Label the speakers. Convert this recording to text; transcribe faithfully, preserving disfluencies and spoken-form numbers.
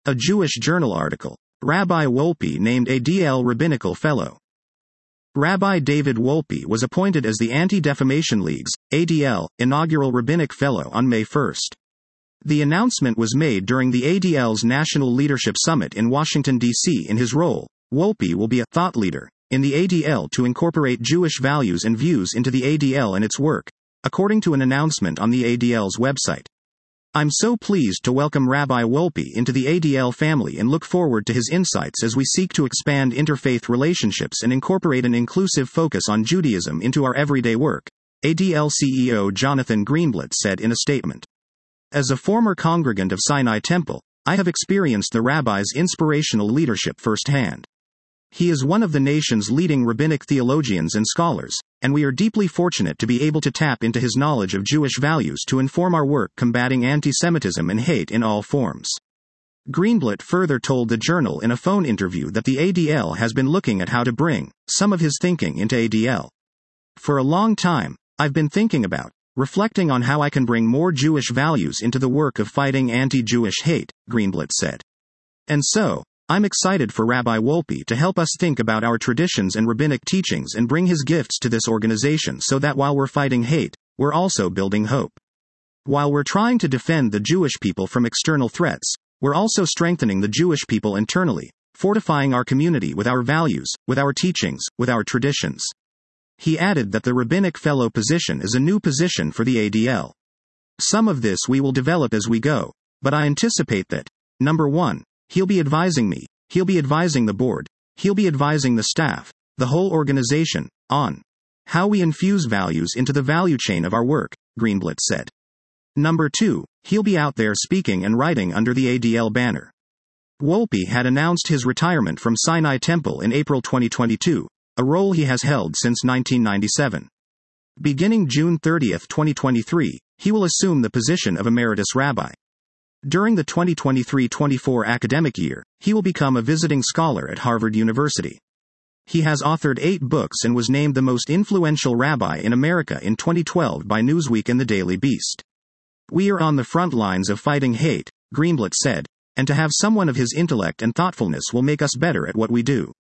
Speaker 1: A Jewish Journal article. Rabbi Wolpe named A D L Rabbinical Fellow. Rabbi David Wolpe was appointed as the Anti-Defamation League's, A D L, inaugural Rabbinic Fellow on May first. The announcement was made during the A D L's National Leadership Summit in Washington, D C In his role, Wolpe will be a thought leader in the A D L to incorporate Jewish values and views into the A D L and its work, according to an announcement on the A D L's website. I'm so pleased to welcome Rabbi Wolpe into the A D L family and look forward to his insights as we seek to expand interfaith relationships and incorporate an inclusive focus on Judaism into our everyday work, A D L C E O Jonathan Greenblatt said in a statement. As a former congregant of Sinai Temple, I have experienced the rabbi's inspirational leadership firsthand. He is one of the nation's leading rabbinic theologians and scholars, and we are deeply fortunate to be able to tap into his knowledge of Jewish values to inform our work combating anti-Semitism and hate in all forms. Greenblatt further told the Journal in a phone interview that the A D L has been looking at how to bring some of his thinking into A D L. For a long time, I've been thinking about, reflecting on how I can bring more Jewish values into the work of fighting anti-Jewish hate, Greenblatt said. And so, I'm excited for Rabbi Wolpe to help us think about our traditions and rabbinic teachings and bring his gifts to this organization so that while we're fighting hate, we're also building hope. While we're trying to defend the Jewish people from external threats, we're also strengthening the Jewish people internally, fortifying our community with our values, with our teachings, with our traditions. He added that the Rabbinic Fellow position is a new position for the A D L. Some of this we will develop as we go, but I anticipate that, number one, he'll be advising me, he'll be advising the board, he'll be advising the staff, the whole organization, on how we infuse values into the value chain of our work, Greenblatt said. Number two, he'll be out there speaking and writing under the A D L banner. Wolpe had announced his retirement from Sinai Temple in April twenty twenty-two, a role he has held since nineteen ninety-seven. Beginning June thirtieth, twenty twenty-three, he will assume the position of Emeritus Rabbi. During the twenty twenty-three twenty-four academic year, he will become a visiting scholar at Harvard University. He has authored eight books and was named the most influential rabbi in America in twenty twelve by Newsweek and the Daily Beast. We are on the front lines of fighting hate, Greenblatt said, and to have someone of his intellect and thoughtfulness will make us better at what we do.